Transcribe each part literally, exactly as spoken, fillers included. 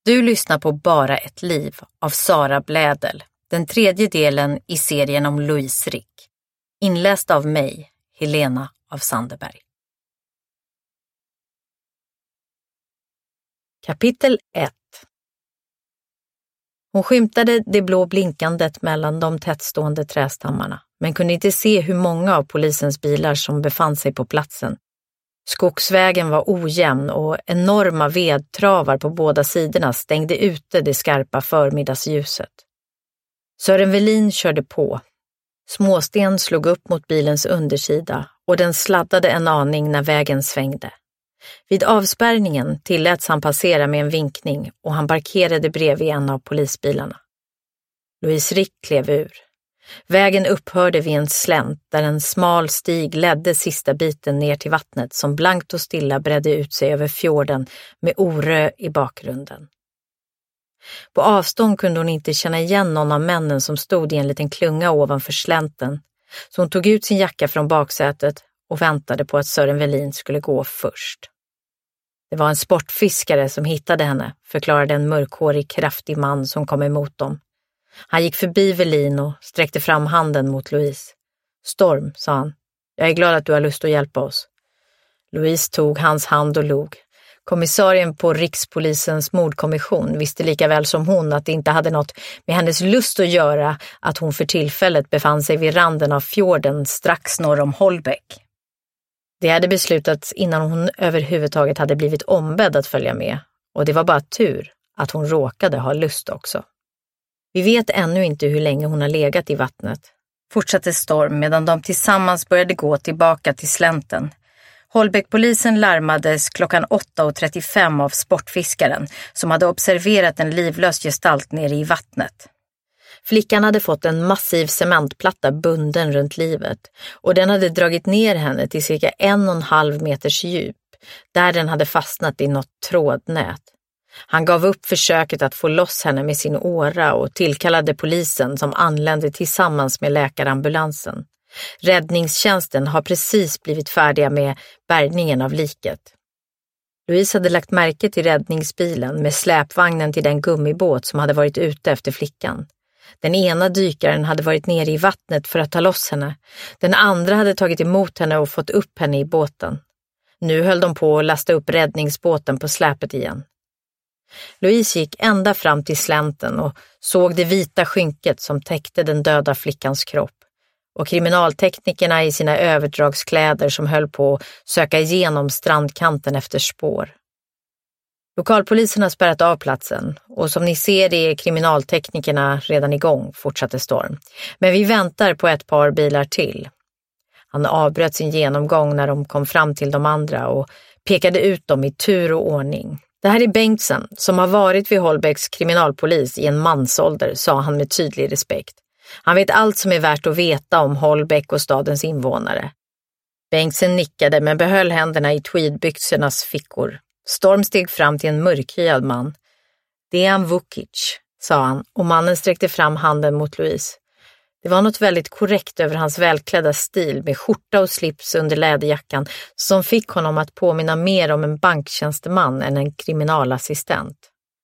Du lyssnar på Bara ett liv av Sara Blädel, den tredje delen i serien om Louise Rick. Inläst av mig, Helena av Sandeberg. Kapitel ett. Hon skymtade det blå blinkandet mellan de tättstående trästammarna, men kunde inte se hur många av polisens bilar som befann sig på platsen. Skogsvägen var ojämn och enorma vedtravar på båda sidorna stängde ute det skarpa förmiddagsljuset. Sören Velin körde på. Småsten slog upp mot bilens undersida och den sladdade en aning när vägen svängde. Vid avspärrningen tilläts han passera med en vinkning och han parkerade bredvid en av polisbilarna. Louise Rick klev ur. Vägen upphörde vid en slänt där en smal stig ledde sista biten ner till vattnet som blankt och stilla bredde ut sig över fjorden med Orö i bakgrunden. På avstånd kunde hon inte känna igen någon av männen som stod i en liten klunga ovanför slänten, så hon tog ut sin jacka från baksätet och väntade på att Sören Velin skulle gå först. Det var en sportfiskare som hittade henne, förklarade en mörkhårig, kraftig man som kom emot dem. Han gick förbi Velin och sträckte fram handen mot Louise. Storm, sa han. Jag är glad att du har lust att hjälpa oss. Louise tog hans hand och log. Kommissarien på Rikspolisens mordkommission visste lika väl som hon att det inte hade något med hennes lust att göra att hon för tillfället befann sig vid randen av fjorden strax norr om Holbäck. Det hade beslutats innan hon överhuvudtaget hade blivit ombedd att följa med, och det var bara tur att hon råkade ha lust också. Vi vet ännu inte hur länge hon har legat i vattnet, fortsatte Storm medan de tillsammans började gå tillbaka till slänten. Holbäckpolisen larmades klockan åtta och trettiofem av sportfiskaren som hade observerat en livlös gestalt nere i vattnet. Flickan hade fått en massiv cementplatta bunden runt livet och den hade dragit ner henne till cirka en och en halv meters djup där den hade fastnat i något trådnät. Han gav upp försöket att få loss henne med sin åra och tillkallade polisen som anlände tillsammans med läkarambulansen. Räddningstjänsten har precis blivit färdiga med bärgningen av liket. Louise hade lagt märke till räddningsbilen med släpvagnen till den gummibåt som hade varit ute efter flickan. Den ena dykaren hade varit nere i vattnet för att ta loss henne. Den andra hade tagit emot henne och fått upp henne i båten. Nu höll de på att lasta upp räddningsbåten på släpet igen. Louise gick ända fram till slänten och såg det vita skynket som täckte den döda flickans kropp och kriminalteknikerna i sina överdragskläder som höll på att söka igenom strandkanten efter spår. Lokalpolisen har spärrat av platsen och som ni ser är kriminalteknikerna redan igång, fortsatte Storm. Men vi väntar på ett par bilar till. Han avbröt sin genomgång när de kom fram till de andra och pekade ut dem i tur och ordning. Det här är Bengtsen som har varit vid Holbäcks kriminalpolis i en mansålder, sa han med tydlig respekt. Han vet allt som är värt att veta om Holbäck och stadens invånare. Bengtsen nickade men behöll händerna i tweedbyxornas fickor. Storm steg fram till en mörkhyad man. Dejan Vukic, sa han och mannen sträckte fram handen mot Louise. Det var något väldigt korrekt över hans välklädda stil med skjorta och slips under läderjackan som fick honom att påminna mer om en banktjänsteman än en kriminalassistent.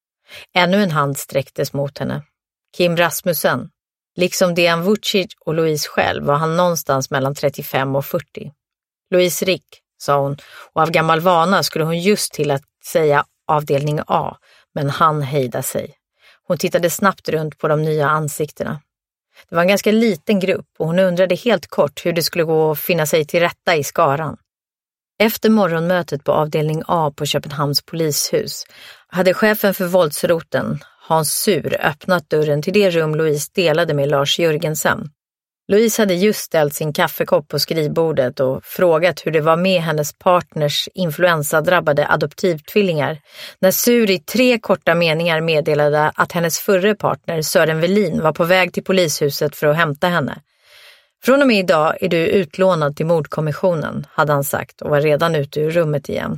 Ännu en hand sträcktes mot henne. Kim Rasmussen. Liksom Dejan Vukic och Louise själv var han någonstans mellan trettiofem och fyrtio. Louise Rick, sa hon, och av gammal vana skulle hon just till att säga avdelning A, men han hejdade sig. Hon tittade snabbt runt på de nya ansiktena. Det var en ganska liten grupp och hon undrade helt kort hur det skulle gå att finna sig till rätta i skaran. Efter morgonmötet på avdelning A på Köpenhamns polishus hade chefen för våldsroten, Hans Sur, öppnat dörren till det rum Louise delade med Lars Jörgensen. Louise hade just ställt sin kaffekopp på skrivbordet och frågat hur det var med hennes partners influensadrabbade adoptivtvillingar när Sur i tre korta meningar meddelade att hennes förre partner Sören Velin var på väg till polishuset för att hämta henne. Från och med idag är du utlånad till mordkommissionen, hade han sagt och var redan ute ur rummet igen.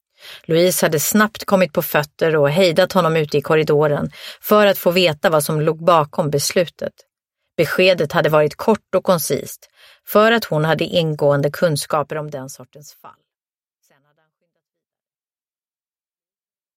Louise hade snabbt kommit på fötter och hejdat honom ute i korridoren för att få veta vad som låg bakom beslutet. Beskedet hade varit kort och koncist för att hon hade ingående kunskaper om den sortens fall.